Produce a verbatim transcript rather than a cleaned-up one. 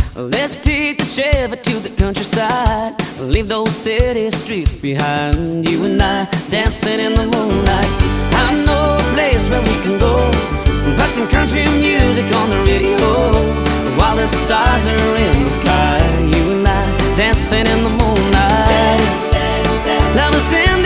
Let's take the Chevy to the countryside, leave those city streets behind. You and I dancing in the moonlight. I know a place where we can go, put some country music on the radio, while the stars are in the sky. You and I dancing in the moonlight. Love us in